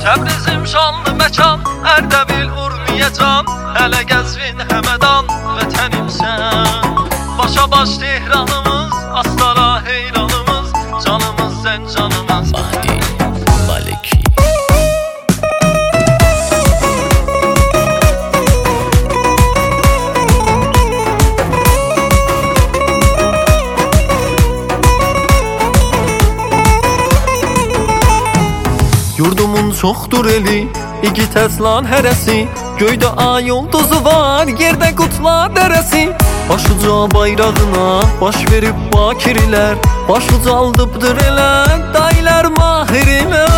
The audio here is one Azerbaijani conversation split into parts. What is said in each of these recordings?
Təbrizim şanlı məkan, Ərdəbil, Urmiyacan, hələ Qəzvin, Həmədan vətənimsən. Başa baş Tehranımız, Astara heyranımız, canımız Zəncanımız. Mahdi Maliki. Yurdumun çoxdur eli, igid əslan hərəsi, göydə ay ulduzu var, yerdə qutlar dərəsi. Başuca bayrağına baş verib bakirlər, baş ucaldıbdır elə dayılar mahirlər.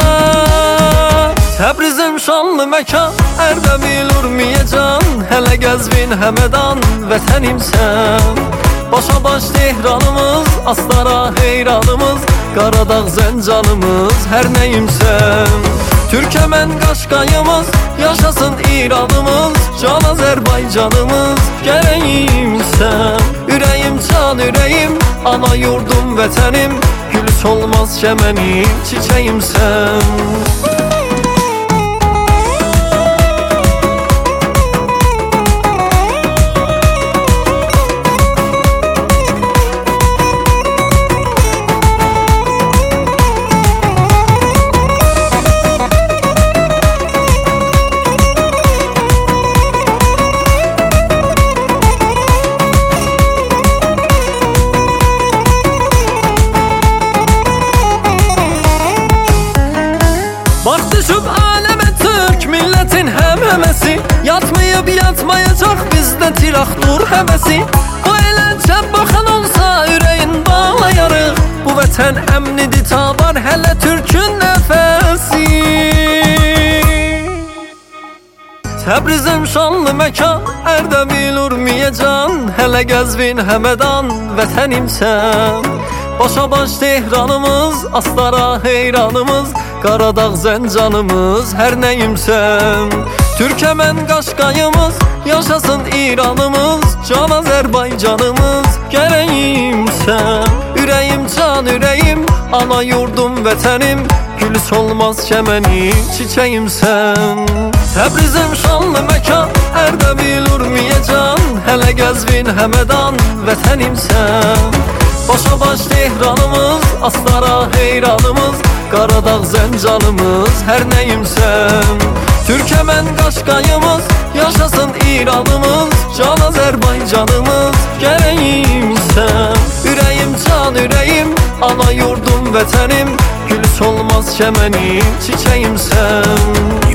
Təbrizim şanlı məkan, Ərdəbil, Urmiyacan, hələ Qəzvin, Həmədan vətənimsən. Başa baş Tehranımız, Astara heyranımız, Qaradağ Zəncanımız, hər nəyimsən. Türkəmən Qaşqayımız, yaşasın İranımız, can Azərbaycanımız, gərəyimsən. Ürəyim can ürəyim, ana yurdum vətənim, gül solmaz çəmənim, çiçəyimsən. Bax düşüb aləmə Türk millətin həməməsi, yatmayıb yatmayacaq bizdə tiraqdur həvəsi. O elə cəb baxan olsa ürəyin bağlayarıq, bu vətən əmnidir tabar hələ Türkün nəfəsi. Təbrizim şanlı məkan, Ərdəbil, Urmiyacan, hələ Qəzvin, Həmədan vətənimsən. Başa baş Tehranımız, Astara heyranımız, Qaradağ Zəncanımız, hər nəyimsən. Türkəmən Qaşqayımız, yaşasın İranımız, can Azərbaycanımız, gərəyimsən. Ürəyim can ürəyim, ana yurdum vətənim, gül solmaz çəmənim, çiçəyimsən. Təbrizim şanlı məkan, Ərdəbil, Urmiyacan, hələ Qəzvin, Həmədan vətənimsən. Başa baş Tehranımız, Astara heyranımız, Qaradağ Zəncanımız, hər nəyimsən. Türkəmən Qaşqayımız, yaşasın İranımız, can Azərbaycanımız, gərəyimsən. Ürəyim can ürəyim, ana yurdum vətənim, gül solmaz çəmənim, çiçəyimsən.